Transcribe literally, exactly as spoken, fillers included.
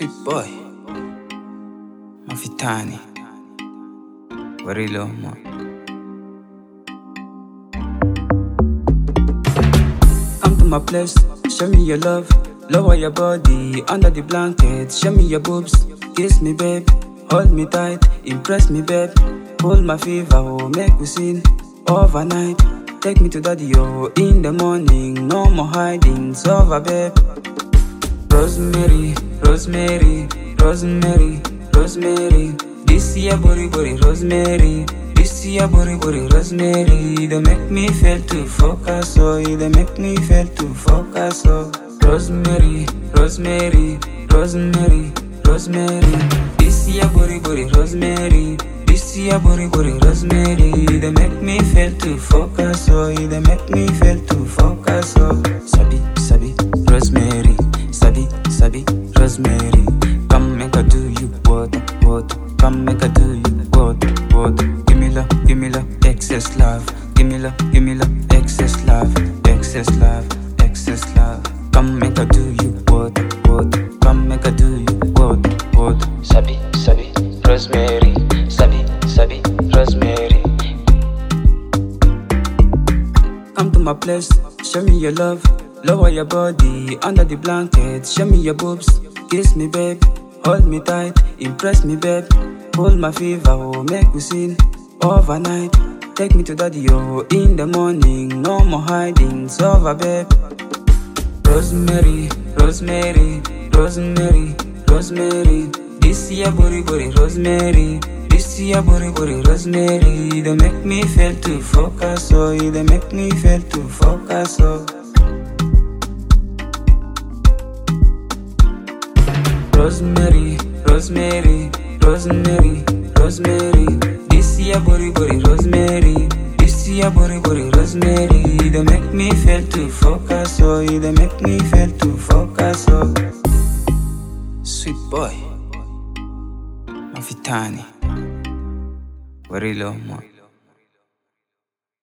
Sweet boy, Mafitani, Warilo mo. Come to my place, show me your love. Lower your body under the blanket. Show me your boobs, kiss me babe. Hold me tight, impress me babe. Hold my fever, oh make we sin overnight. Take me to daddy, oh in the morning. No more hiding, it's over babe. Rosemary, Rosemary, Rosemary, Rosemary. This year bori bori Rosemary. This year bori bori Rosemary. They make me fail to focus, oh. They make me fail to focus, oh. Rosemary, Rosemary, Rosemary, Rosemary. This year bori bori Rosemary. This year bori bori Rosemary. They make me fail to focus, oh. They make me fail to focus, oh. Sabi, sabi, Rosemary. Sabi, sabi, Rosemary. Come make I do you water, water. Come make I do you water, water. Give me love, give me love, excess love. Give me love, give me love, excess love, excess love, excess love. Come make I do you water, water. Come make I do you water, water. Sabi, sabi, Rosemary. Sabi, sabi, Rosemary. Come to my place, show me your love. Lower your body under the blanket. Show me your boobs, kiss me babe. Hold me tight, impress me babe. Hold my fever, oh make we sin overnight. Take me to daddy, oh in the morning. No more hiding, it's over babe. Rosemary, Rosemary, Rosemary, Rosemary. This year bori bori Rosemary. This year bori bori Rosemary. They make me fail to focus, oh. They make me fail to focus, oh. Rosemary, Rosemary, Rosemary, Rosemary. This year bori bori Rosemary. This year bori bori Rosemary. They make me fail to focus, oh. They make me fail to focus, oh. Sweet boy, Mafitani, Warilo mo.